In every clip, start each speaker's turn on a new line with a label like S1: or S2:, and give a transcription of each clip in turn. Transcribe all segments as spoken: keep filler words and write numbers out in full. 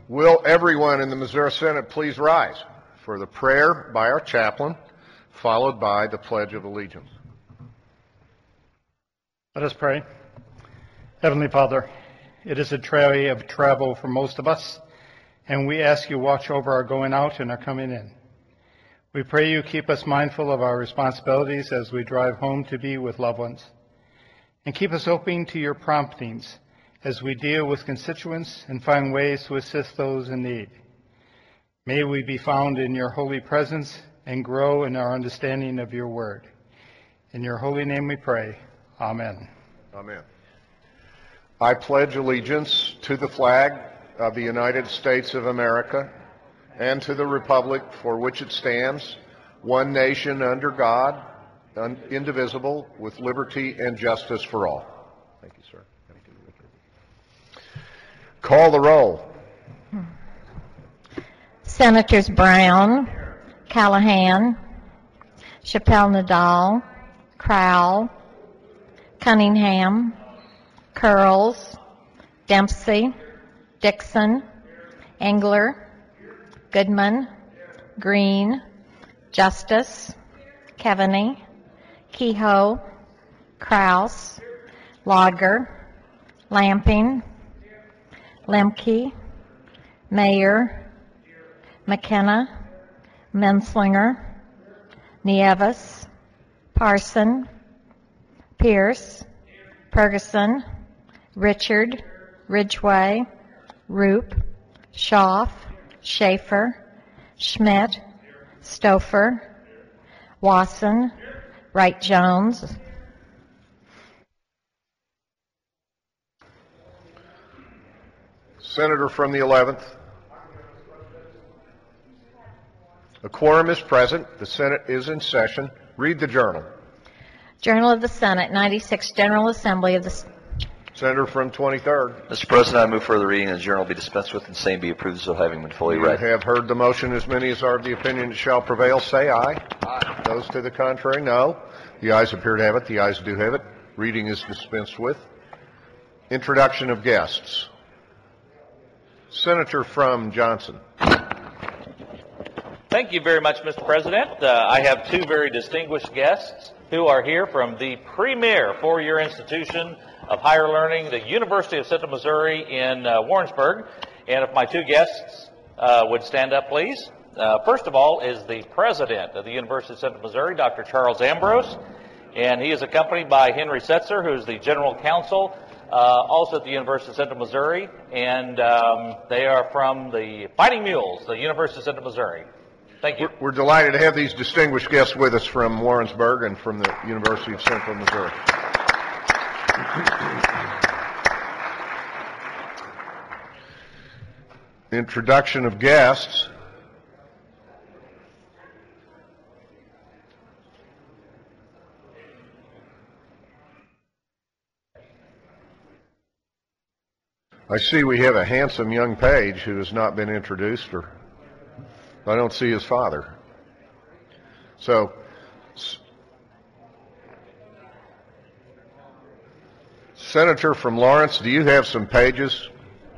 S1: Will everyone in the Missouri Senate please rise for the prayer by our chaplain, followed by the Pledge of Allegiance.
S2: Let us pray. Heavenly Father, it is a tray of travel for most of us, and we ask you watch over our going out and our coming in. We pray you keep us mindful of our responsibilities as we drive home to be with loved ones, and keep us open to your promptings as we deal with constituents and find ways to assist those in need. May we be found in your holy presence and grow in our understanding of your word. In your holy name we pray. Amen.
S1: Amen. I pledge allegiance to the flag of the United States of America and to the republic for which it stands, one nation under God, indivisible, with liberty and justice for all. Thank you, sir. Thank you. Call the roll.
S3: Senators Brown, Callahan, Chappelle Nadal, Crowell, Cunningham, Curls, Dempsey, Dixon, Engler, Goodman, Green, Justice, Keaveney, Kehoe, Kraus, Lager, Lamping, Lemke, Mayer, McKenna, Menslinger, Nieves, Parson, Pierce, Ferguson, Richard, Ridgway, Roop, Schaaf, Schaefer, Schmidt, Stouffer, Wasson, Wright-Jones.
S1: Senator from the eleventh. A quorum is present. The Senate is in session. Read the journal.
S3: Journal of the Senate, ninety-sixth General Assembly of the...
S1: Senator from twenty-third.
S4: Mister President, I move further reading, and the journal be dispensed with and same be approved, so having been fully
S1: You
S4: read.
S1: have heard the motion. As many as are of the opinion it shall prevail, say aye. Aye. Those to the contrary, no. The ayes appear to have it. The ayes do have it. Reading is dispensed with. Introduction of guests. Senator from Johnson.
S5: Thank you very much, Mister President. Uh, I have two very distinguished guests who are here from the premier four-year institution of higher learning, the University of Central Missouri in uh, Warrensburg. And if my two guests uh, would stand up, please. Uh, first of all is the president of the University of Central Missouri, Doctor Charles Ambrose, and he is accompanied by Henry Setzer, who is the general counsel, uh, also at the University of Central Missouri, and um, they are from the Fighting Mules, the University of Central Missouri. Thank you.
S1: We're, we're delighted to have these distinguished guests with us from Warrensburg and from the University of Central Missouri. Introduction of guests. I see we have a handsome young page who has not been introduced, or I don't see his father. So, Senator from Lawrence, do you have some pages?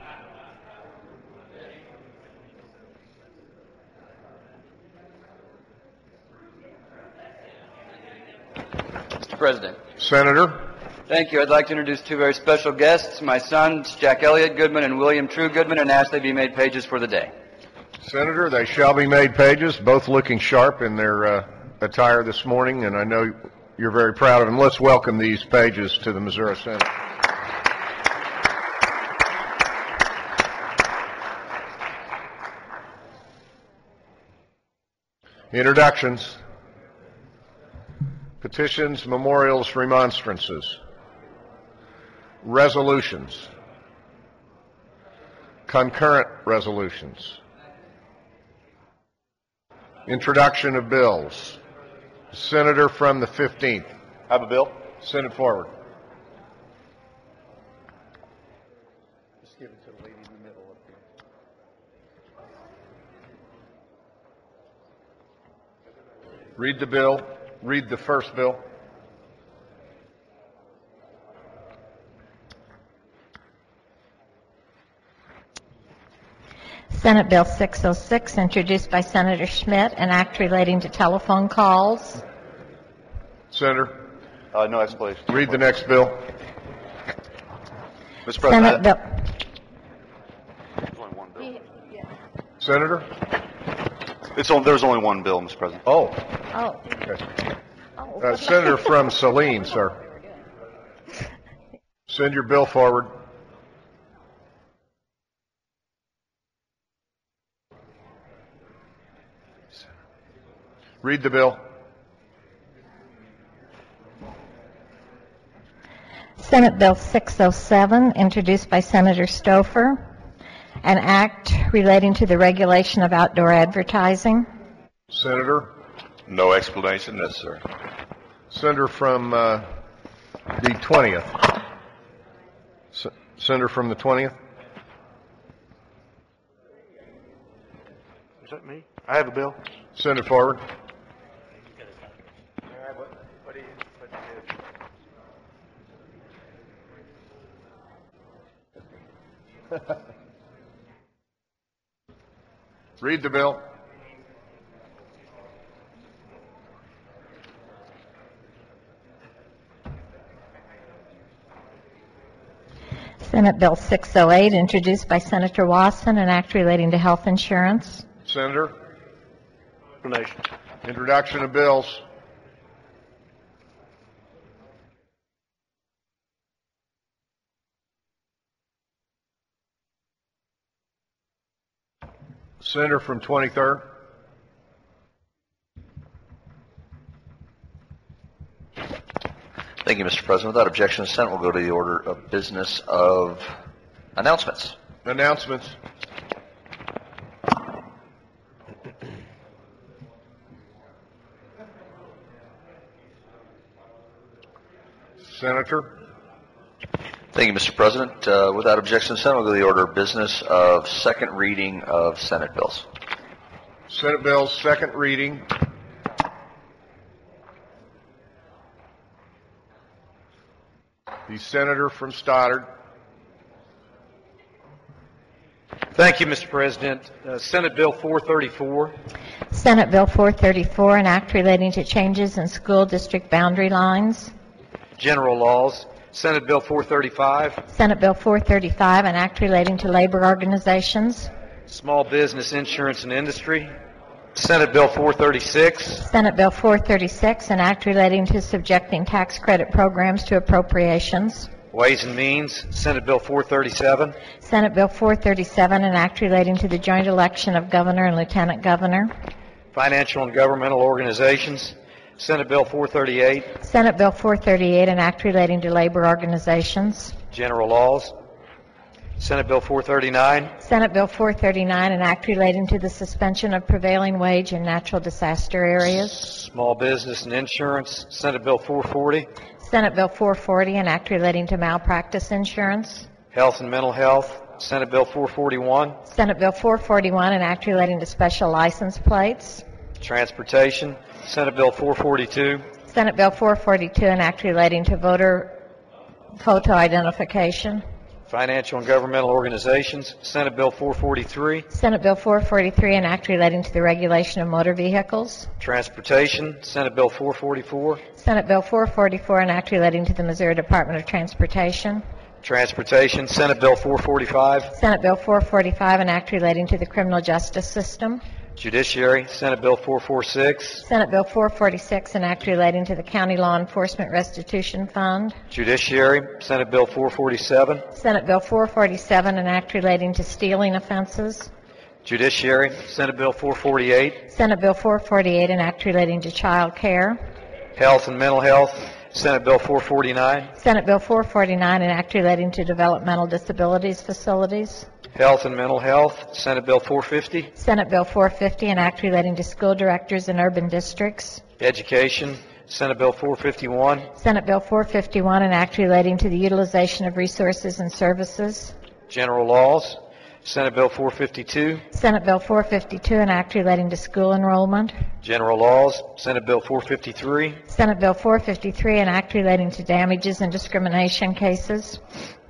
S6: Mister President.
S1: Senator.
S6: Thank you. I'd like to introduce two very special guests, my sons, Jack Elliott Goodman and William True Goodman, and ask they be made pages for the day.
S1: Senator, they shall be made pages, both looking sharp in their uh, attire this morning, and I know you're very proud of them. Let's welcome these pages to the Missouri Senate. Introductions. Petitions, memorials, remonstrances. Resolutions. Concurrent resolutions. Introduction of bills. Senator from the fifteenth. Have a bill. Send it forward. Just give it to the lady in the middle up here. Read the bill. Read the first bill.
S3: Senate Bill six oh six, introduced by Senator Schmidt, an act relating to telephone calls.
S1: Senator,
S7: Uh, no explanation.
S1: read the next bill.
S7: Mister
S3: Senate
S7: President,
S3: Bill,
S7: there's only one bill.
S1: Senator?
S7: It's on, there's only one bill, Mister President.
S1: Oh,
S3: oh,
S1: okay.
S3: oh.
S1: Uh, Senator from Saline, sir. Send your bill forward. Read the bill.
S3: Senate Bill six oh seven, introduced by Senator Stouffer, an act relating to the regulation of outdoor advertising.
S1: Senator?
S7: No explanation necessary.
S1: Senator from uh, the twentieth. S- Senator from the twentieth.
S7: Is that me? I have a bill.
S1: Send it forward. Read the bill.
S3: Senate Bill six oh eight, introduced by Senator Wasson, an act relating to health insurance.
S1: Senator,
S7: Explanation.
S1: introduction of bills. Senator from twenty-third.
S4: Thank you, Mister President. Without objection, the Senate will go to the order of business of announcements.
S1: Announcements. Senator.
S4: Thank you, Mister President. Uh, without objection, the Senate will go to the order of business of second reading of Senate bills.
S1: Senate bills, second reading. The senator from Stoddard.
S8: Thank you, Mister President. Uh, Senate Bill four thirty-four.
S3: Senate Bill four thirty-four, an act relating to changes in school district boundary lines.
S8: General laws. Senate Bill four thirty-five.
S3: Senate Bill four thirty-five, an act relating to labor organizations.
S8: Small business insurance and industry. Senate Bill four thirty-six.
S3: Senate Bill four thirty-six, an act relating to subjecting tax credit programs to appropriations.
S8: Ways and Means. Senate Bill four thirty-seven.
S3: Senate Bill four thirty-seven, an act relating to the joint election of governor and lieutenant governor.
S8: Financial and governmental organizations. Senate Bill four thirty-eight.
S3: Senate Bill four thirty-eight, an act relating to labor organizations.
S8: General laws. Senate Bill four thirty-nine.
S3: Senate Bill four thirty-nine, an act relating to the suspension of prevailing wage in natural disaster areas.
S8: Small business and insurance. Senate Bill four forty.
S3: Senate Bill four forty, an act relating to malpractice insurance.
S8: Health and mental health. Senate Bill four forty-one.
S3: Senate Bill four forty-one, an act relating to special license plates.
S8: Transportation. Senate Bill four forty-two.
S3: Senate Bill four forty-two, an act relating to voter photo identification.
S8: Financial and governmental organizations. Senate Bill four forty-three.
S3: Senate Bill four forty-three, an act relating to the regulation of motor vehicles.
S8: Transportation. Senate Bill four forty-four.
S3: Senate Bill four forty-four, an act relating to the Missouri Department of Transportation.
S8: Transportation. Senate Bill four forty-five.
S3: Senate Bill four forty-five, an act relating to the criminal justice system.
S8: Judiciary. Senate Bill four forty-six.
S3: Senate Bill four forty-six, an act relating to the County Law Enforcement Restitution Fund.
S8: Judiciary. Senate Bill four forty-seven.
S3: Senate Bill four forty-seven, an act relating to stealing offenses.
S8: Judiciary. Senate Bill four forty-eight.
S3: Senate Bill four forty-eight, an act relating to child care.
S8: Health and mental health. Senate Bill four forty-nine.
S3: Senate Bill four forty-nine, an act relating to developmental disabilities facilities.
S8: Health and mental health. Senate Bill four fifty.
S3: Senate Bill four fifty, an act relating to school directors in urban districts.
S8: Education. Senate Bill four fifty-one.
S3: Senate Bill four fifty-one, an act relating to the utilization of resources and services.
S8: General laws. Senate Bill four fifty-two.
S3: Senate Bill four fifty-two, an act relating to school enrollment.
S8: General laws. Senate Bill four fifty-three.
S3: Senate Bill four fifty-three, an act relating to damages and discrimination cases.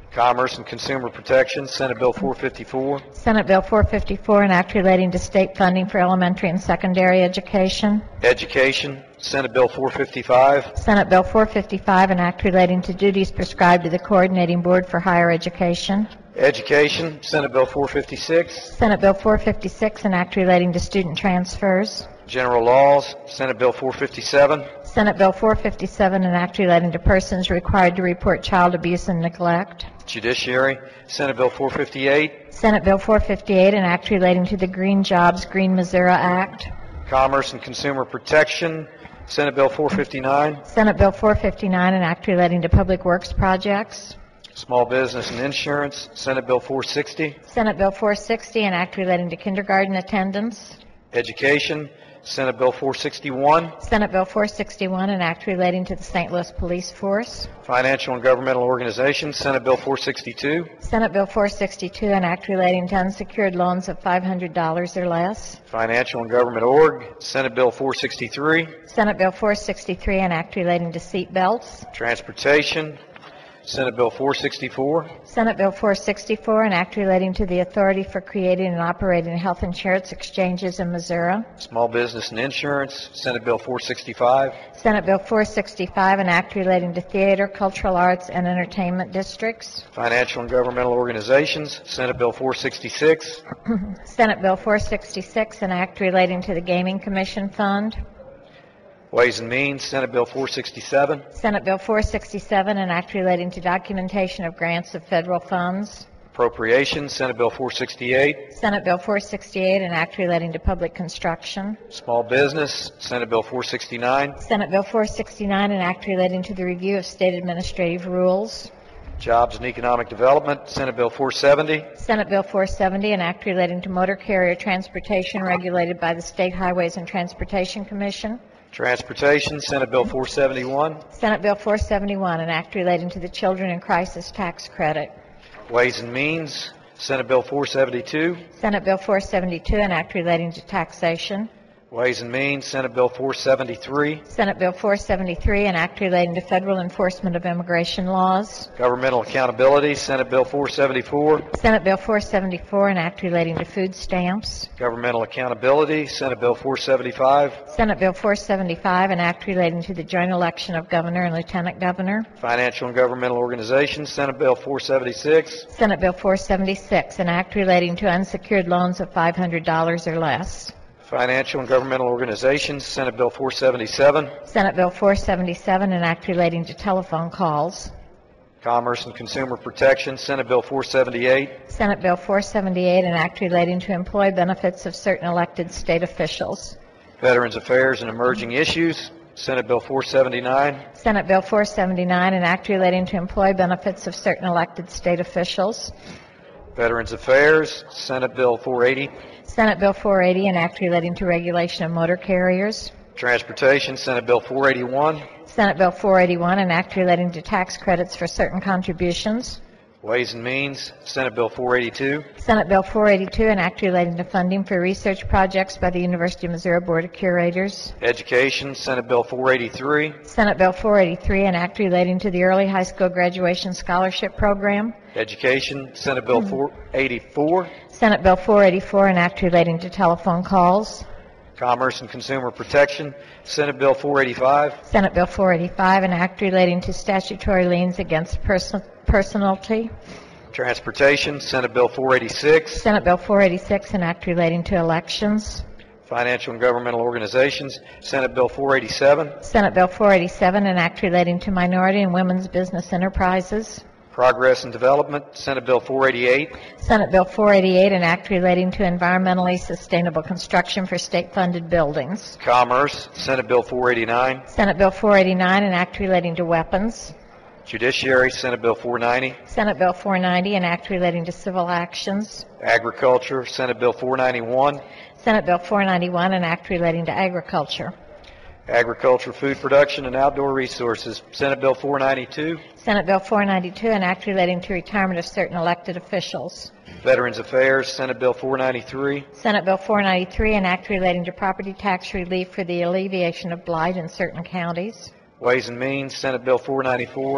S8: Commerce and Consumer Protection, Senate Bill four fifty-four.
S3: Senate Bill four fifty-four, an act relating to state funding for elementary and secondary education.
S8: Education, Senate Bill four fifty-five.
S3: Senate Bill four fifty-five, an act relating to duties prescribed to the Coordinating Board for Higher Education.
S8: Education, Senate Bill four fifty-six.
S3: Senate Bill four fifty-six, an act relating to student transfers.
S8: General Laws, Senate Bill four fifty-seven.
S3: Senate Bill four fifty-seven, an act relating to persons required to report child abuse and neglect.
S8: Judiciary, Senate Bill four fifty-eight.
S3: Senate Bill four fifty-eight, an act relating to the Green Jobs, Green Missouri Act.
S8: Commerce and Consumer Protection, Senate Bill four fifty-nine.
S3: Senate Bill four fifty-nine, an act relating to public works projects.
S8: Small Business and Insurance, Senate Bill four sixty.
S3: Senate Bill four sixty, an act relating to kindergarten attendance.
S8: Education, Senate Bill four sixty-one.
S3: Senate Bill four sixty-one, an act relating to the Saint Louis Police Force.
S8: Financial and Governmental Organizations, Senate Bill four sixty-two.
S3: Senate Bill four sixty-two, an act relating to unsecured loans of five hundred dollars or less.
S8: Financial and Government Org, Senate Bill four sixty-three.
S3: Senate Bill four sixty-three, an act relating to seat belts.
S8: Transportation, Senate Bill four sixty-four.
S3: Senate Bill four sixty-four, an act relating to the authority for creating and operating health insurance exchanges in Missouri.
S8: Small Business and Insurance, Senate Bill four sixty-five.
S3: Senate Bill four sixty-five, an act relating to theater, cultural arts, and entertainment districts.
S8: Financial and Governmental Organizations, Senate Bill four sixty-six.
S3: Senate Bill four sixty-six, an act relating to the Gaming Commission Fund.
S8: Ways and Means, Senate Bill four sixty-seven.
S3: Senate Bill four sixty-seven, an act relating to documentation of grants of federal funds.
S8: Appropriations, Senate Bill four sixty-eight.
S3: Senate Bill four sixty-eight, an act relating to public construction.
S8: Small Business, Senate Bill four sixty-nine.
S3: Senate Bill four sixty-nine, an act relating to the review of state administrative rules.
S8: Jobs and Economic Development, Senate Bill four seventy.
S3: Senate Bill four seventy, an act relating to motor carrier transportation regulated by the State Highways and Transportation Commission.
S8: Transportation, Senate Bill four seventy-one.
S3: Senate Bill four seventy-one, an act relating to the Children in Crisis Tax Credit.
S8: Ways and Means, Senate Bill four seventy-two.
S3: Senate Bill four seventy-two, an act relating to taxation.
S8: Ways and Means, Senate Bill four seventy-three.
S3: Senate Bill four seventy-three, an act relating to federal enforcement of immigration laws.
S8: Governmental Accountability, Senate Bill four seventy-four.
S3: Senate Bill four seventy-four, an act relating to food stamps.
S8: Governmental Accountability, Senate Bill four seventy-five.
S3: Senate Bill four seventy-five, an act relating to the joint election of governor and lieutenant governor.
S8: Financial and Governmental Organizations, Senate Bill four seventy-six.
S3: Senate Bill four seventy-six, an act relating to unsecured loans of five hundred dollars or less.
S8: Financial and Governmental Organizations, Senate Bill four seventy-seven.
S3: Senate Bill four seventy-seven, an act relating to telephone calls.
S8: Commerce and Consumer Protection, Senate Bill four seventy-eight.
S3: Senate Bill four seventy-eight, an act relating to employee benefits of certain elected state officials.
S8: Veterans Affairs and Emerging Issues, Senate Bill four seventy-nine.
S3: Senate Bill four seventy-nine, an act relating to employee benefits of certain elected state officials.
S8: Veterans Affairs, Senate Bill four eighty.
S3: Senate Bill four eighty, an act relating to regulation of motor carriers.
S8: Transportation, Senate Bill four eighty-one.
S3: Senate Bill four eighty-one, an act relating to tax credits for certain contributions.
S8: Ways and Means, Senate Bill four eighty-two.
S3: Senate Bill four eighty-two, an act relating to funding for research projects by the University of Missouri Board of Curators.
S8: Education, Senate Bill four eighty-three.
S3: Senate Bill four eighty-three, an act relating to the Early High School Graduation Scholarship Program.
S8: Education, Senate Bill four eighty-four.
S3: Senate Bill four eighty-four, an act relating to telephone calls.
S8: Commerce and Consumer Protection, Senate Bill four eighty-five.
S3: Senate Bill four eighty-five, an act relating to statutory liens against person, personality.
S8: Transportation, Senate Bill four eighty-six.
S3: Senate Bill four eighty-six, an act relating to elections.
S8: Financial and Governmental Organizations, Senate Bill four eighty-seven.
S3: Senate Bill four eighty-seven, an act relating to minority and women's business enterprises.
S8: Progress and Development, Senate Bill four eighty-eight.
S3: Senate Bill four eighty-eight, an act relating to environmentally sustainable construction for state-funded buildings.
S8: Commerce, Senate Bill four eighty-nine.
S3: Senate Bill four eighty-nine, an act relating to weapons.
S8: Judiciary, Senate Bill four ninety.
S3: Senate Bill four ninety, an act relating to civil actions.
S8: Agriculture, Senate Bill four ninety-one.
S3: Senate Bill four ninety-one, an act relating to agriculture.
S8: Agriculture, Food Production, and Outdoor Resources, Senate Bill four ninety-two.
S3: Senate Bill four ninety-two, an act relating to retirement of certain elected officials.
S8: Veterans Affairs, Senate Bill four ninety-three.
S3: Senate Bill four ninety-three, an act relating to property tax relief for the alleviation of blight in certain counties.
S8: Ways and Means, Senate Bill four ninety-four.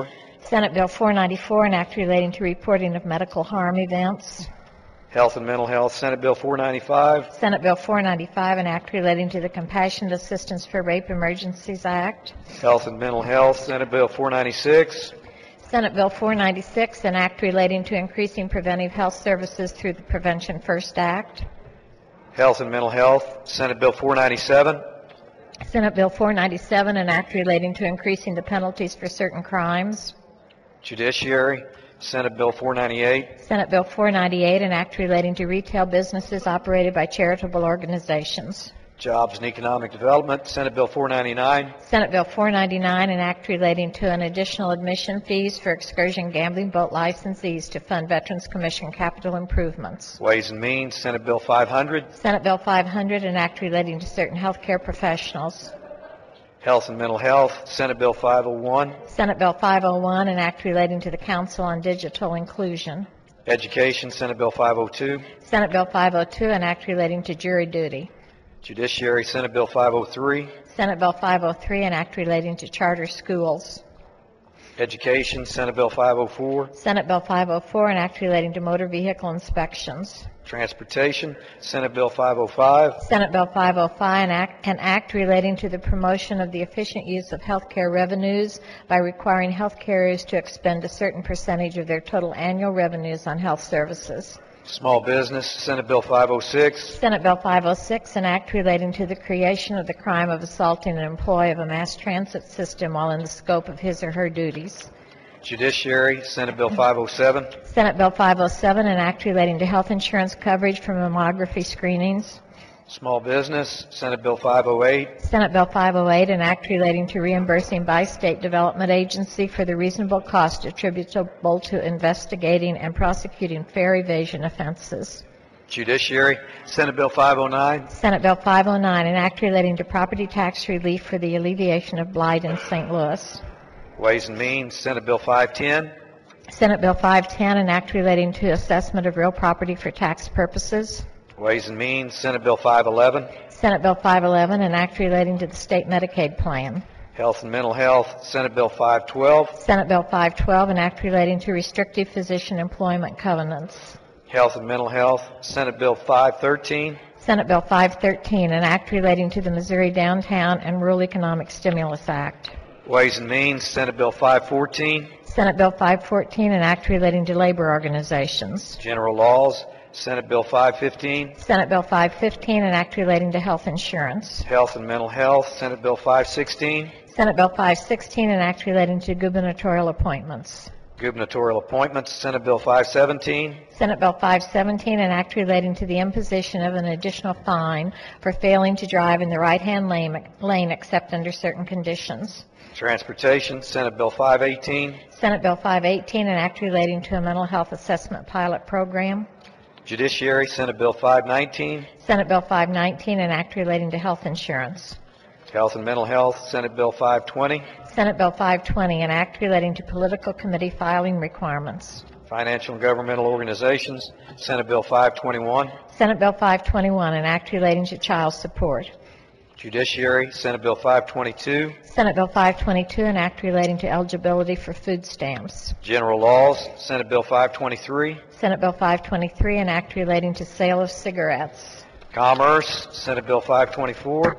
S3: Senate Bill four ninety-four, an act relating to reporting of medical harm events.
S8: Health and Mental Health, Senate Bill four ninety-five.
S3: Senate Bill four ninety-five, an act relating to the Compassionate Assistance for Rape Emergencies Act.
S8: Health and Mental Health, Senate Bill four ninety-six.
S3: Senate Bill four ninety-six, an act relating to increasing preventive health services through the Prevention First Act.
S8: Health and Mental Health, Senate Bill four ninety-seven.
S3: Senate Bill four ninety-seven, an act relating to increasing the penalties for certain crimes.
S8: Judiciary, Senate Bill four ninety-eight.
S3: Senate Bill four ninety-eight, an act relating to retail businesses operated by charitable organizations.
S8: Jobs and Economic Development, Senate Bill four ninety-nine.
S3: Senate Bill four ninety-nine, an act relating to an additional admission fees for excursion gambling boat licensees to fund Veterans Commission capital improvements.
S8: Ways and Means, Senate Bill five hundred.
S3: Senate Bill five hundred, an act relating to certain healthcare professionals.
S8: Health and Mental Health, Senate Bill five oh one.
S3: Senate Bill five oh one, an act relating to the Council on Digital Inclusion.
S8: Education, Senate Bill five oh two.
S3: Senate Bill five oh two, an act relating to jury duty.
S8: Judiciary, Senate Bill five oh three.
S3: Senate Bill five oh three, an act relating to charter schools.
S8: Education, Senate Bill five oh four.
S3: Senate Bill five oh four, an act relating to motor vehicle inspections.
S8: Transportation, Senate Bill five oh five.
S3: Senate Bill five oh five, an act, an act relating to the promotion of the efficient use of healthcare revenues by requiring health carriers to expend a certain percentage of their total annual revenues on health services.
S8: Small Business, Senate Bill five oh six.
S3: Senate Bill five oh six, an act relating to the creation of the crime of assaulting an employee of a mass transit system while in the scope of his or her duties.
S8: Judiciary, Senate Bill five oh seven.
S3: Senate Bill five oh seven, an act relating to health insurance coverage for mammography screenings.
S8: Small Business, Senate Bill five oh eight.
S3: Senate Bill five oh eight, an act relating to reimbursing by State Development Agency for the reasonable cost attributable to investigating and prosecuting fair evasion offenses.
S8: Judiciary, Senate Bill five oh nine.
S3: Senate Bill five oh nine, an act relating to property tax relief for the alleviation of blight in Saint Louis.
S8: Ways and Means, Senate Bill five ten.
S3: Senate Bill five ten, an act relating to assessment of real property for tax purposes.
S8: Ways and Means, Senate Bill five eleven.
S3: Senate Bill five eleven, an act relating to the state Medicaid plan.
S8: Health and Mental Health, Senate Bill five twelve.
S3: Senate Bill five twelve, an act relating to restrictive physician employment covenants.
S8: Health and Mental Health, Senate Bill five thirteen.
S3: Senate Bill five thirteen, an act relating to the Missouri Downtown and Rural Economic Stimulus Act.
S8: Ways and Means, Senate Bill five fourteen.
S3: Senate Bill five fourteen, an act relating to labor organizations.
S8: General Laws, Senate Bill five fifteen.
S3: Senate Bill five fifteen, an act relating to health insurance.
S8: Health and Mental Health, Senate Bill five sixteen.
S3: Senate Bill five sixteen, an act relating to gubernatorial appointments.
S8: Gubernatorial appointments, Senate Bill five seventeen.
S3: Senate Bill five seventeen, an act relating to the imposition of an additional fine for failing to drive in the right-hand lane, lane except under certain conditions.
S8: Transportation, Senate Bill five eighteen.
S3: Senate Bill five eighteen, an act relating to a mental health assessment pilot program.
S8: Judiciary, Senate Bill five nineteen.
S3: Senate Bill five nineteen, an act relating to health insurance.
S8: Health and Mental Health, Senate Bill five twenty.
S3: Senate Bill five twenty, an act relating to political committee filing requirements.
S8: Financial and Governmental Organizations, Senate Bill five twenty-one.
S3: Senate Bill five twenty-one, an act relating to child support.
S8: Judiciary, Senate Bill five twenty-two.
S3: Senate Bill five twenty-two, an act relating to eligibility for food stamps.
S8: General Laws, Senate Bill five twenty-three.
S3: Senate Bill five twenty-three, an act relating to sale of cigarettes.
S8: Commerce, Senate Bill five twenty-four.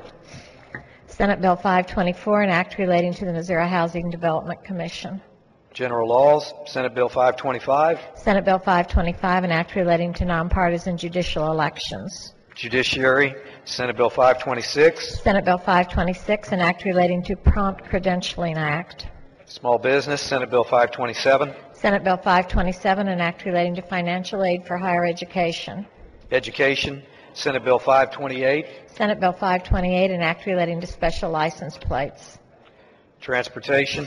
S3: Senate Bill five twenty-four, an act relating to the Missouri Housing Development Commission.
S8: General Laws, Senate Bill five twenty-five.
S3: Senate Bill five twenty-five, an act relating to nonpartisan judicial elections.
S8: Judiciary, Senate Bill five twenty-six.
S3: Senate Bill five twenty-six, an act relating to Prompt Credentialing Act.
S8: Small Business, Senate Bill five twenty-seven.
S3: Senate Bill five twenty-seven, an act relating to financial aid for higher education.
S8: Education, Senate Bill five twenty-eight.
S3: Senate Bill five twenty-eight, an act relating to special license plates.
S8: Transportation,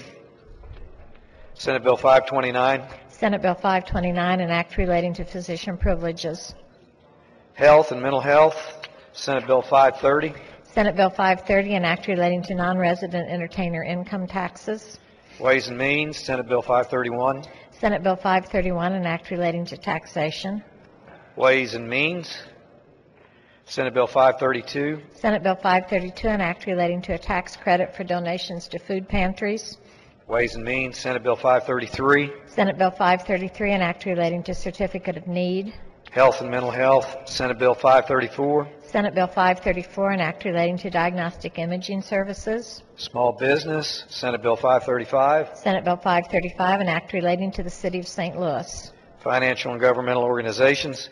S8: Senate Bill five twenty-nine.
S3: Senate Bill five twenty-nine, an act relating to physician privileges.
S8: Health and Mental Health, Senate Bill five thirty.
S3: Senate Bill five thirty, an act relating to non-resident entertainer income taxes.
S8: Ways and Means, Senate Bill five thirty-one.
S3: Senate Bill five thirty-one, an act relating to taxation.
S8: Ways and Means, Senate Bill five thirty-two.
S3: Senate Bill five thirty-two, an act relating to a tax credit for donations to food pantries.
S8: Ways and Means, Senate Bill five thirty-three.
S3: Senate Bill five thirty-three, an act relating to certificate of need.
S8: Health and Mental Health, Senate Bill five thirty-four.
S3: Senate Bill five thirty-four, an act relating to diagnostic imaging services.
S8: Small Business, Senate Bill five thirty-five.
S3: Senate Bill five thirty-five, an act relating to the City of Saint Louis.
S8: Financial and Governmental Organizations,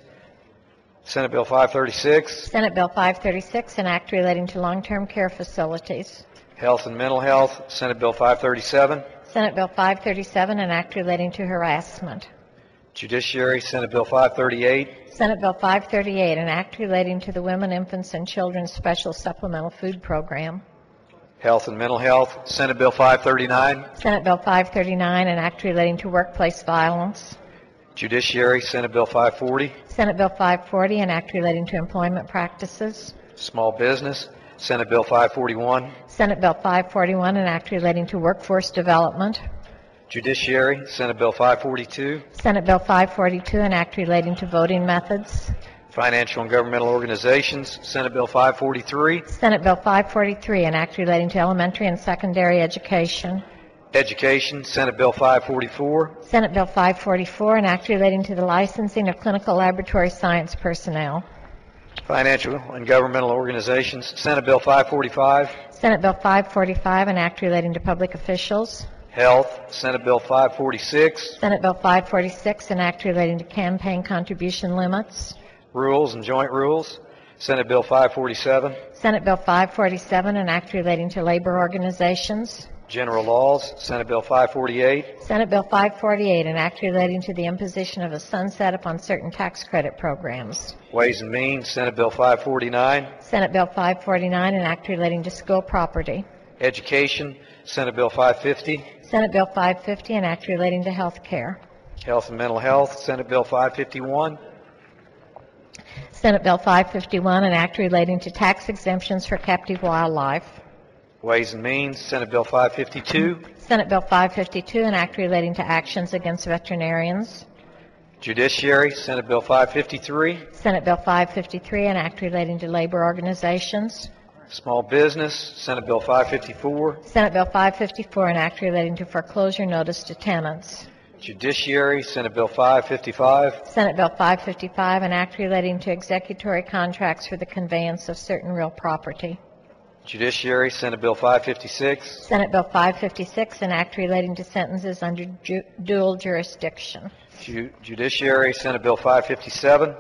S8: Senate Bill five thirty-six.
S3: Senate Bill five thirty-six, an act relating to long-term care facilities.
S8: Health and Mental Health, Senate Bill five thirty-seven.
S3: Senate Bill five thirty-seven, an act relating to harassment.
S8: Judiciary, Senate Bill five thirty-eight.
S3: Senate Bill five thirty-eight, an act relating to the Women, Infants, and Children's Special Supplemental Food Program.
S8: Health and Mental Health, Senate Bill five thirty-nine.
S3: Senate Bill five thirty-nine, an act relating to workplace violence.
S8: Judiciary, Senate Bill five forty.
S3: Senate Bill five forty, an act relating to employment practices.
S8: Small Business, Senate Bill five forty-one.
S3: Senate Bill five forty-one, an act relating to workforce development.
S8: Judiciary, Senate Bill five forty-two.
S3: Senate Bill five forty-two, an act relating to voting methods.
S8: Financial and Governmental Organizations, Senate Bill five forty-three.
S3: Senate Bill five forty-three, an act relating to elementary and secondary education.
S8: Education, Senate Bill five forty-four.
S3: Senate Bill five forty-four, an act relating to the licensing of clinical laboratory science personnel.
S8: Financial and Governmental Organizations, Senate Bill five forty-five.
S3: Senate Bill five forty-five, an act relating to public officials.
S8: Health, Senate Bill five forty-six.
S3: Senate Bill five forty-six, an act relating to campaign contribution limits.
S8: Rules and Joint Rules, Senate Bill five forty-seven.
S3: Senate Bill five forty-seven, an act relating to labor organizations.
S8: General Laws, Senate Bill five forty-eight.
S3: Senate Bill five forty-eight, an act relating to the imposition of a sunset upon certain tax credit programs.
S8: Ways and Means, Senate Bill five forty-nine.
S3: Senate Bill five forty-nine, an act relating to school property.
S8: Education, Senate Bill five fifty.
S3: Senate Bill five fifty, an act relating to health care.
S8: Health and Mental Health, Senate Bill five fifty-one.
S3: Senate Bill five fifty-one, an act relating to tax exemptions for captive wildlife.
S8: Ways and Means, Senate Bill five fifty-two.
S3: Senate Bill five fifty-two, an act relating to actions against veterinarians.
S8: Judiciary, Senate Bill five fifty-three.
S3: Senate Bill five fifty-three, an act relating to labor organizations.
S8: Small Business, Senate Bill five fifty-four.
S3: Senate Bill five fifty-four, an act relating to foreclosure notice to tenants.
S8: Judiciary, Senate Bill five fifty-five.
S3: Senate Bill five fifty-five, an act relating to executory contracts for the conveyance of certain real property.
S8: Judiciary, Senate Bill five fifty-six.
S3: Senate Bill five fifty-six, an act relating to sentences under ju- dual jurisdiction.
S8: Ju- Judiciary, Senate Bill five fifty-seven.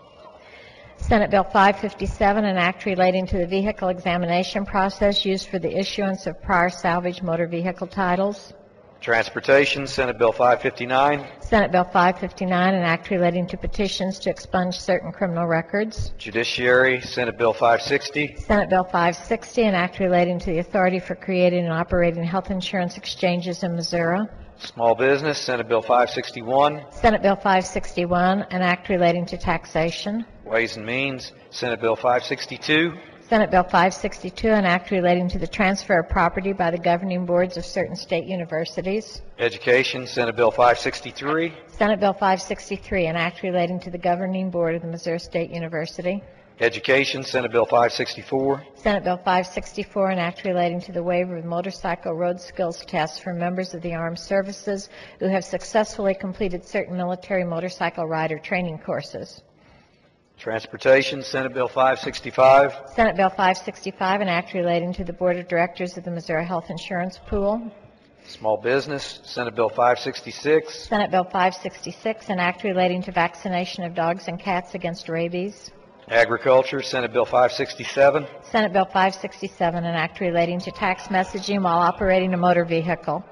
S3: Senate Bill five fifty-seven, an act relating to the vehicle examination process used for the issuance of prior salvage motor vehicle titles.
S8: Transportation, Senate Bill five fifty-nine.
S3: Senate Bill five fifty-nine, an act relating to petitions to expunge certain criminal records.
S8: Judiciary, Senate Bill five sixty.
S3: Senate Bill five sixty, an act relating to the authority for creating and operating health insurance exchanges in Missouri.
S8: Small Business, Senate Bill five sixty-one.
S3: Senate Bill five sixty-one, an act relating to taxation.
S8: Ways and Means, Senate Bill five sixty-two.
S3: Senate Bill five sixty-two, an act relating to the transfer of property by the governing boards of certain state universities.
S8: Education, Senate Bill five sixty-three.
S3: Senate Bill five sixty-three, an act relating to the governing board of the Missouri State University.
S8: Education, Senate Bill five sixty-four.
S3: Senate Bill five sixty-four, an act relating to the waiver of motorcycle road skills tests for members of the armed services who have successfully completed certain military motorcycle rider training courses.
S8: Transportation, Senate Bill five sixty-five.
S3: Senate Bill five sixty-five, an act relating to the Board of Directors of the Missouri Health Insurance Pool.
S8: Small Business, Senate Bill five sixty-six.
S3: Senate Bill five sixty-six, an act relating to vaccination of dogs and cats against rabies.
S8: Agriculture, Senate Bill five sixty-seven.
S3: Senate Bill five sixty-seven, an act relating to tax messaging while operating a motor vehicle.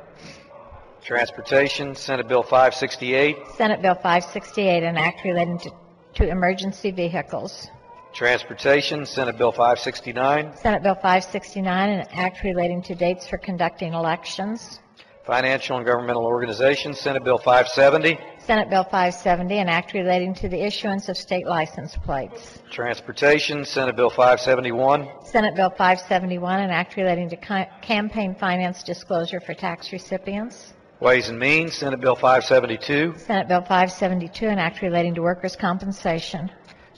S8: Transportation, Senate Bill five sixty-eight.
S3: Senate Bill five sixty-eight, an act relating to, to emergency vehicles.
S8: Transportation, Senate Bill five sixty-nine.
S3: Senate Bill five sixty-nine, an act relating to dates for conducting elections.
S8: Financial and Governmental Organizations, Senate Bill five seventy.
S3: Senate Bill five seventy, an act relating to the issuance of state license plates.
S8: Transportation, Senate Bill five seventy-one.
S3: Senate Bill five seventy-one, an act relating to ca- campaign finance disclosure for tax recipients.
S8: Ways and Means, Senate Bill five seventy-two.
S3: Senate Bill five seventy-two, an act relating to workers' compensation.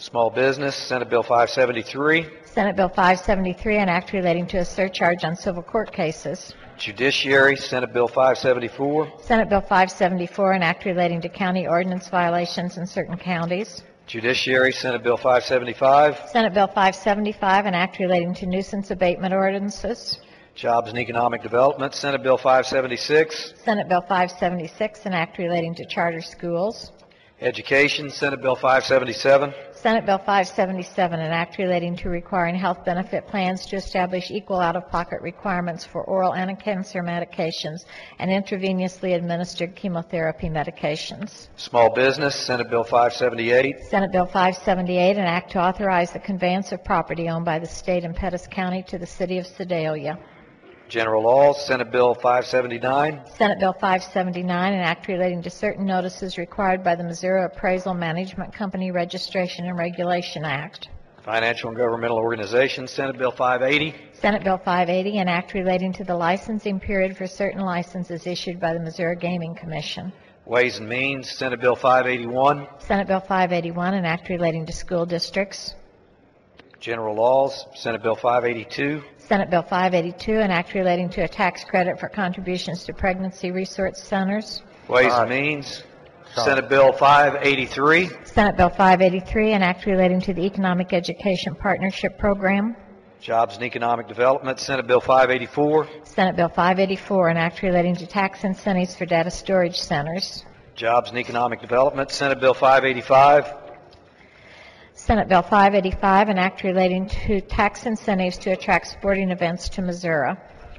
S8: Small Business, Senate Bill five seventy-three.
S3: Senate Bill five seventy-three, an act relating to a surcharge on civil court cases.
S8: Judiciary, Senate Bill five seventy-four.
S3: Senate Bill five seventy-four, an act relating to county ordinance violations in certain counties.
S8: Judiciary, Senate Bill five seventy-five.
S3: Senate Bill five seventy-five, an act relating to nuisance abatement ordinances.
S8: Jobs and Economic Development, Senate Bill five seventy-six.
S3: Senate Bill five seventy-six, an act relating to charter schools.
S8: Education, Senate Bill five seventy-seven.
S3: Senate Bill five seventy-seven, an act relating to requiring health benefit plans to establish equal out-of-pocket requirements for oral anti-cancer medications and intravenously administered chemotherapy medications.
S8: Small Business, Senate Bill five seventy-eight.
S3: Senate Bill five seventy-eight, an act to authorize the conveyance of property owned by the state and Pettis County to the city of Sedalia.
S8: General Laws, Senate Bill five seventy-nine.
S3: Senate Bill five seventy-nine, an act relating to certain notices required by the Missouri Appraisal Management Company Registration and Regulation Act.
S8: Financial and Governmental Organizations, Senate Bill five eighty.
S3: Senate Bill five eighty, an act relating to the licensing period for certain licenses issued by the Missouri Gaming Commission.
S8: Ways and Means, Senate Bill five eighty-one.
S3: Senate Bill five eighty-one, an act relating to school districts.
S8: General Laws, Senate Bill five eighty-two.
S3: Senate Bill five eighty-two, an act relating to a tax credit for contributions to pregnancy resource centers.
S8: Ways and Means, Senate Bill five eighty-three.
S3: Senate Bill five eighty-three, an act relating to the Economic Education Partnership Program.
S8: Jobs and Economic Development, Senate Bill five eighty-four.
S3: Senate Bill five eighty-four, an act relating to tax incentives for data storage centers.
S8: Jobs and Economic Development, Senate Bill five eighty-five.
S3: Senate Bill five eighty-five, an act relating to tax incentives to attract sporting events to Missouri.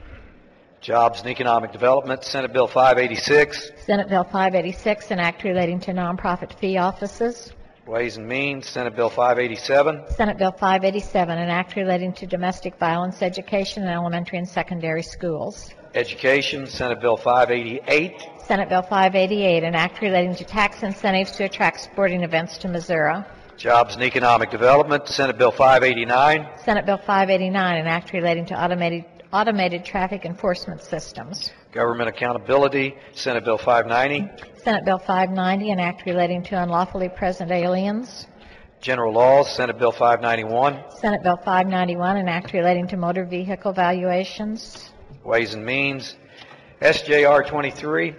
S8: Jobs and Economic Development, Senate Bill five eighty-six.
S3: Senate Bill five eighty-six, an act relating to nonprofit fee offices.
S8: Ways and Means, Senate Bill five eighty-seven.
S3: Senate Bill five eighty-seven, an act relating to domestic violence education in elementary and secondary schools.
S8: Education, Senate Bill five eighty-eight.
S3: Senate Bill five eighty-eight, an act relating to tax incentives to attract sporting events to Missouri.
S8: Jobs and Economic Development, Senate Bill five eighty-nine.
S3: Senate Bill five eighty-nine, an act relating to automated automated traffic enforcement systems.
S8: Government Accountability, Senate Bill five ninety.
S3: Senate Bill five ninety, an act relating to unlawfully present aliens.
S8: General Laws, Senate Bill five ninety-one.
S3: Senate Bill five ninety-one, an act relating to motor vehicle valuations.
S8: Ways and Means, S J R twenty-three.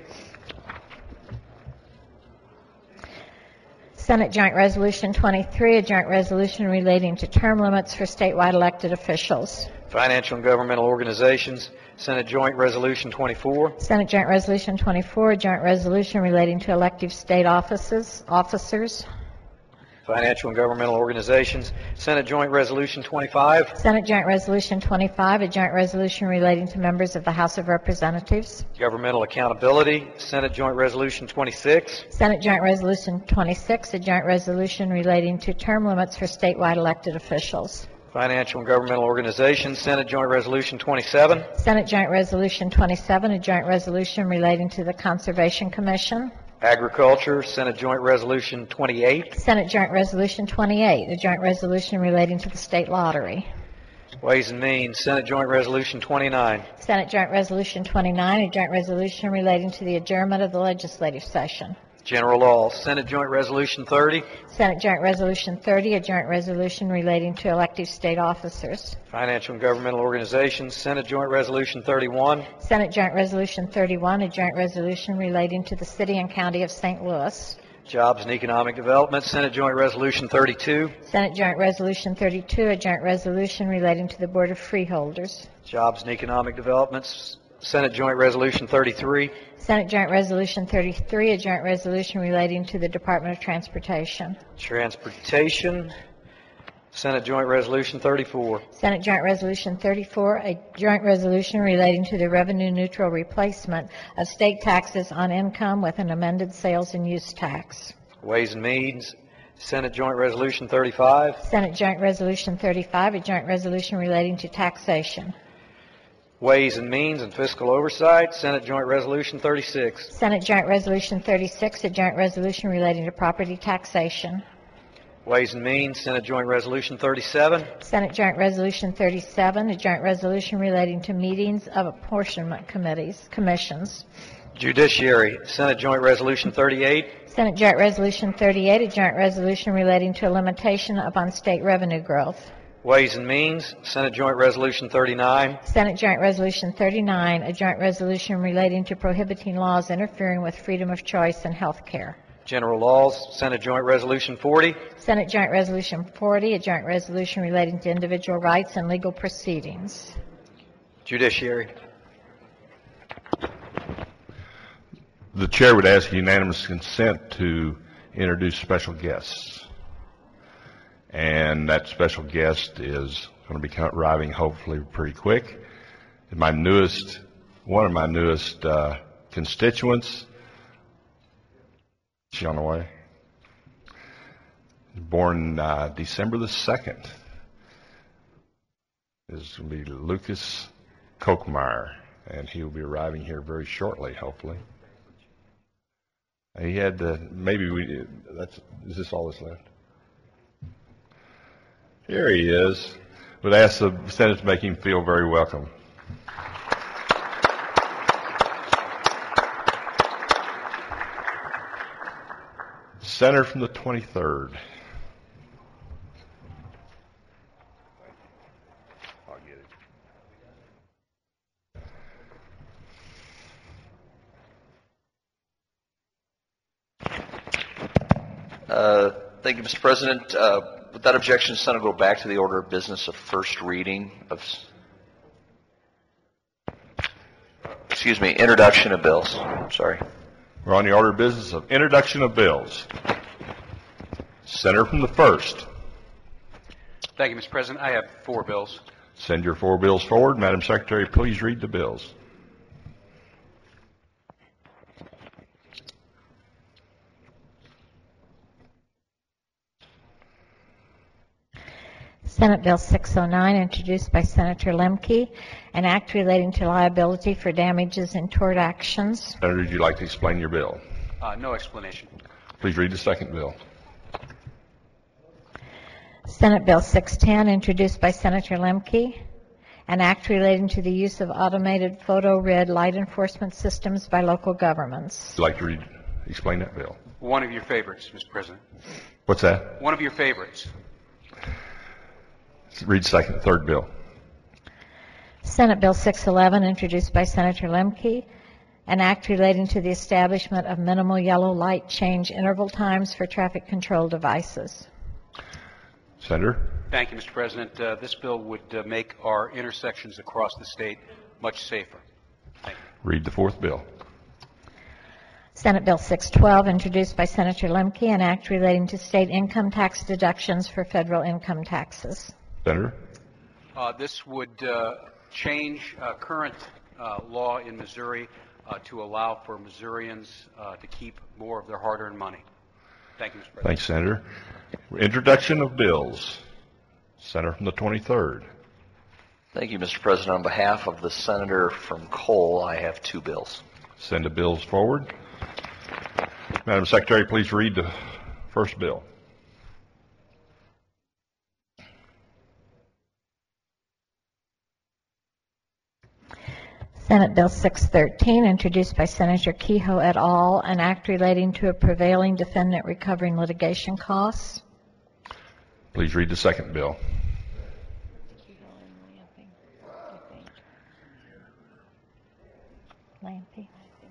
S3: Senate Joint Resolution twenty-three, a joint resolution relating to term limits for statewide elected officials.
S8: Financial and Governmental Organizations, Senate Joint Resolution twenty-four.
S3: Senate Joint Resolution twenty-four, a joint resolution relating to elective state offices, officers.
S8: Financial and Governmental Organizations, Senate Joint Resolution twenty-five.
S3: Senate Joint Resolution twenty-five, a joint resolution relating to members of the House of Representatives.
S8: Governmental Accountability, Senate Joint Resolution twenty-six.
S3: Senate Joint Resolution twenty-six, a joint resolution relating to term limits for statewide elected officials.
S8: Financial and Governmental Organizations, Senate Joint Resolution twenty-seven.
S3: Senate Joint Resolution twenty-seven, a joint resolution relating to the Conservation Commission.
S8: Agriculture, Senate Joint Resolution twenty-eight.
S3: Senate Joint Resolution twenty-eight, a joint resolution relating to the state lottery.
S8: Ways and Means, Senate Joint Resolution twenty-nine.
S3: Senate Joint Resolution twenty-nine, a joint resolution relating to the adjournment of the legislative session.
S8: General Laws, Senate Joint Resolution thirty.
S3: Senate Joint Resolution thirty, a joint resolution relating to elective state officers.
S8: Financial and Governmental Organizations, Senate Joint Resolution thirty-one.
S3: Senate Joint Resolution thirty-one, a joint resolution relating to the city and county of Saint Louis.
S8: Jobs and Economic Development, Senate Joint Resolution thirty-two.
S3: Senate Joint Resolution thirty-two, a joint resolution relating to the Board of Freeholders.
S8: Jobs and Economic Development, Senate Joint Resolution thirty-three.
S3: Senate Joint Resolution thirty-three, a joint resolution relating to the Department of Transportation.
S8: Transportation, Senate Joint Resolution thirty-four.
S3: Senate Joint Resolution thirty-four, a joint resolution relating to the revenue neutral replacement of state taxes on income with an amended sales and use tax.
S8: Ways and Means, Senate Joint Resolution thirty-five.
S3: Senate Joint Resolution thirty-five, a joint resolution relating to taxation.
S8: Ways and Means and Fiscal Oversight, Senate Joint Resolution thirty-six.
S3: Senate Joint Resolution thirty-six, a joint resolution relating to property taxation.
S8: Ways and Means, Senate Joint Resolution thirty-seven.
S3: Senate Joint Resolution thirty-seven, a joint resolution relating to meetings of apportionment committees, commissions.
S8: Judiciary, Senate Joint Resolution thirty-eight.
S3: Senate Joint Resolution thirty-eight, a joint resolution relating to a limitation upon state revenue growth.
S8: Ways and Means, Senate Joint Resolution thirty-nine.
S3: Senate Joint Resolution thirty-nine, a joint resolution relating to prohibiting laws interfering with freedom of choice in health care.
S8: General Laws, Senate Joint Resolution forty.
S3: Senate Joint Resolution forty, a joint resolution relating to individual rights and legal proceedings.
S8: Judiciary.
S9: The chair would ask unanimous consent to introduce special guests. And that special guest is going to be arriving hopefully pretty quick. My newest, one of my newest uh, constituents, is she on the way? Born uh, December the second. Is going to be Lucas Kochmeyer, and he will be arriving here very shortly, hopefully. He had uh, maybe we. That's is this all that's left? Here he is. Would ask the Senate to make him feel very welcome. Senator from the twenty-third. I'll get it.
S4: Uh, thank you, Mister President. Uh, without objection, the Senate will go back to the order of business of first reading of, excuse me, introduction of bills. Sorry.
S9: We're on the order of business of introduction of bills. Senator from the first.
S10: Thank you, Mister President. I have four bills.
S9: Send your four bills forward. Madam Secretary, please read the bills.
S3: Senate Bill six oh nine, introduced by Senator Lemke, an act relating to liability for damages in tort actions.
S9: Senator, would you like to explain your bill?
S10: Uh, no explanation.
S9: Please read the second bill.
S3: Senate Bill six ten, introduced by Senator Lemke, an act relating to the use of automated photo red light enforcement systems by local governments.
S9: Would you like to read, explain that bill?
S10: One of your favorites, Mister President.
S9: What's that?
S10: One of your favorites.
S9: Read second, third bill.
S3: Senate Bill six eleven, introduced by Senator Lemke, an act relating to the establishment of minimal yellow light change interval times for traffic control devices.
S9: Senator?
S10: Thank you, Mister President. Uh, this bill would uh, make our intersections across the state much safer. Thank you.
S9: Read the fourth bill.
S3: Senate Bill six twelve, introduced by Senator Lemke, an act relating to state income tax deductions for federal income taxes.
S9: Senator?
S10: Uh, this would uh, change uh, current uh, law in Missouri uh, to allow for Missourians uh, to keep more of their hard-earned money. Thank you, Mister President.
S9: Thanks, Senator. Introduction of bills. Senator from the twenty-third.
S4: Thank you, Mister President. On behalf of the senator from Cole, I have two bills.
S9: Send the bills forward. Madam Secretary, please read the first bill.
S3: Senate Bill six thirteen, introduced by Senator Kehoe et al., an act relating to a prevailing defendant recovering litigation costs.
S9: Please read the second bill.
S3: Lampy.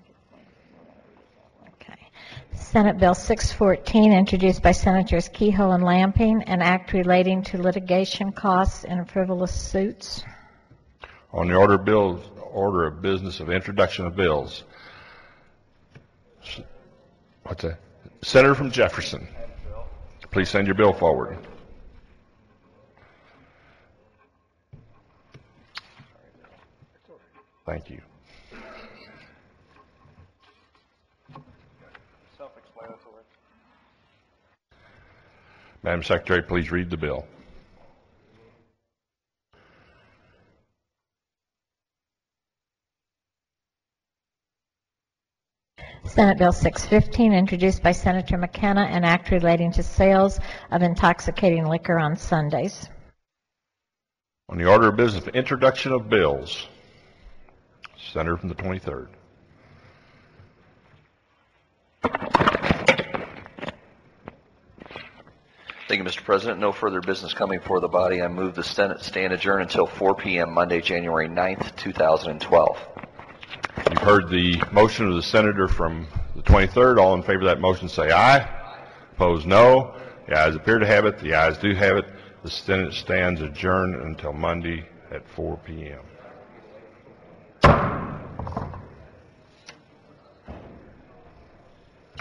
S3: Okay. Senate Bill six fourteen, introduced by Senators Kehoe and Lamping, an act relating to litigation costs in frivolous suits.
S9: On the order of bills, order of business of introduction of bills. What's that? Senator from Jefferson. Please send your bill forward. Thank you.
S10: Self-explanatory.
S9: Madam Secretary, please read the bill.
S3: Senate Bill six fifteen, introduced by Senator McKenna, an act relating to sales of intoxicating liquor on Sundays.
S9: On the order of business, introduction of bills. Senator from the twenty-third.
S4: Thank you, Mister President. No further business coming before the body. I move the Senate stand adjourned until four p.m. Monday, January ninth, two thousand twelve.
S9: You've heard the motion of the senator from the twenty-third. All in favor of that motion say aye. Opposed, no. The ayes appear to have it. The ayes do have it. The Senate stands adjourned until Monday at four p.m.